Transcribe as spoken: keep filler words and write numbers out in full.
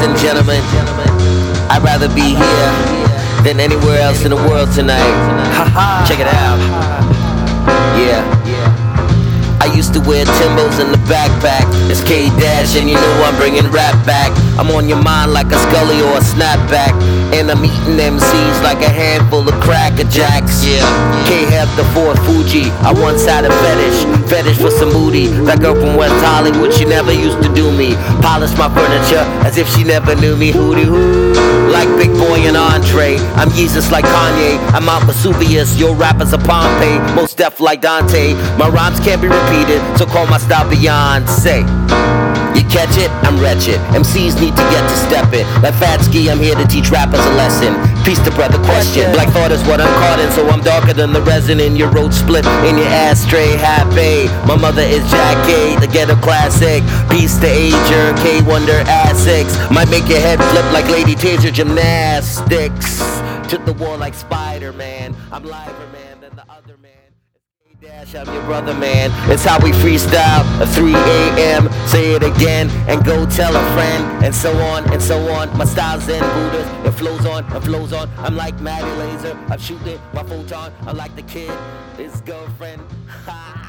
and gentlemen, I'd rather be here than anywhere else in the world tonight. Check it out. Yeah. I used to wear Timbos in the backpack. It's K-Dash and you know I'm bringing rap back. I'm on your mind like a Scully or a snapback. And I'm eating M Cs like a handful of Cracker Jacks. Yeah. K-Hef the Ford Fuji. I once had a fetish, fetish for some booty. That girl from West Hollywood, she never used to do me. Polish my furniture as if she never knew me. Hootie hoo. Like Big Boy and Andre. I'm Jesus like Kanye. I'm Mount Vesuvius. Your rappers are Pompeii. Most deaf like Dante. My rhymes can't be repeated, so call my style Beyonce. You catch it? I'm wretched. M Cs need to get to step it. Like Fatsky, I'm here to teach rappers a lesson. Peace to brother question. Black thought is what I'm caught in, so I'm darker than the resin in your road split in your ashtray. Happy. My mother is Jackie, the ghetto classic. Peace to Ager, K Wonder Asics. Might make your head flip like Lady Taser gymnastics. To the wall like Spider-Man. I'm liver man than the other man. Dash, I'm your brother, man. It's how we freestyle at three a.m. Say it again and go tell a friend, and so on and so on. My style's in Buddhist. It flows on, it flows on. I'm like Maddie Laser. I'm shooting my photon. I'm like the kid, his girlfriend. Ha.